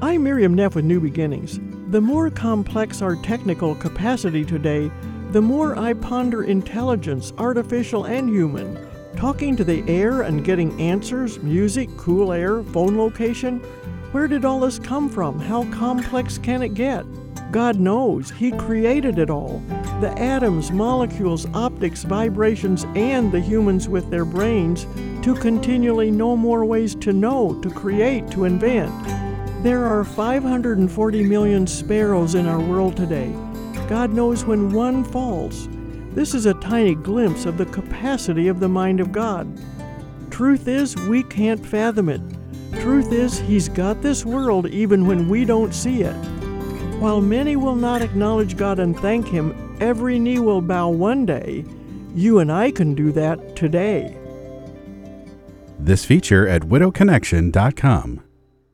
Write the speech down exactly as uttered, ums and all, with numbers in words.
I'm Miriam Neff with New Beginnings. The more complex our technical capacity today, the more I ponder intelligence, artificial and human. Talking to the air and getting answers, music, cool air, phone location. Where did all this come from? How complex can it get? God knows. He created it all. The atoms, molecules, optics, vibrations, and the humans with their brains to continually know more ways to know, to create, to invent. There are five hundred forty million sparrows in our world today. God knows when one falls. This is a tiny glimpse of the capacity of the mind of God. Truth is, we can't fathom it. Truth is, He's got this world even when we don't see it. While many will not acknowledge God and thank Him, every knee will bow one day. You and I can do that today. This feature at widow connection dot com.